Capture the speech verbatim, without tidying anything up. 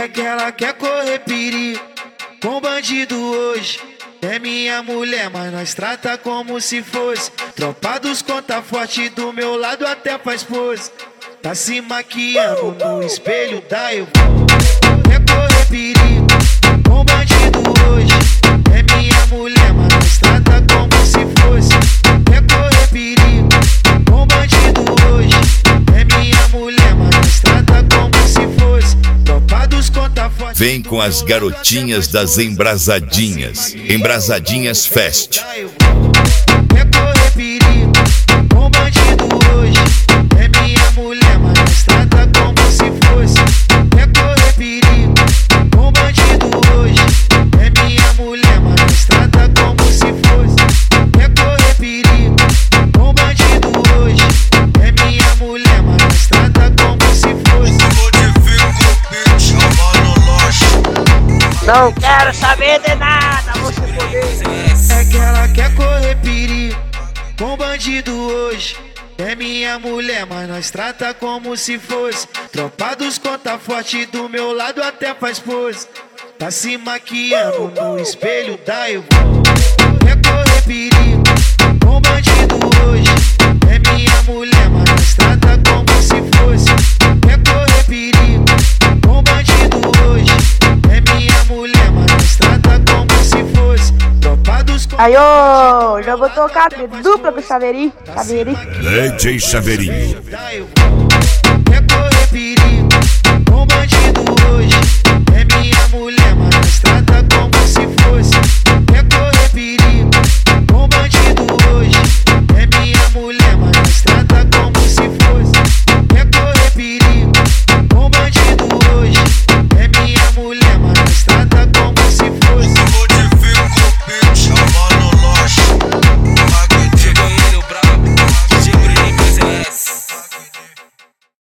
que ela quer correr perigo com bandido hoje. É minha mulher, mas nós trata como se fosse tropa dos conta forte, do meu lado até faz pose. Tá se maquiando no espelho da eu quer correr perigo com bandido hoje. É minha mulher, mas nós trata como se fosse quer correr perigo com bandido hoje. É minha mulher, mas nós trata como se fosse tropa dos conta forte. Vem com as garotinhas das Embrasadinhas. Embrasadinhas Fest. Quer correr perigo com bandido hoje. É minha mulher, mas nós trata como se fosse quer correr perigo com bandido hoje. É minha mulher, mas nós trata como se fosse quer correr perigo com bandido hoje. É minha mulher, mas nós trata como se fosse. Não quero saber de nada, você poder. É que ela quer correr perigo com bandido hoje. É minha mulher, mas nós trata como se fosse tropa dos conta forte, do meu lado até faz pose. Tá se maquiando no espelho da eu quer correr perigo com bandido hoje. É minha mulher, mas nós trata como se fosse quer correr perigo com bandido hoje. É minha mulher, mas nós trata como se fosse tropa dos conta. Aí, ô, já vou tocar dupla pro Chaveirinho. Chaveirinho. D J Chaveirinho. Quer correr perigo com bandido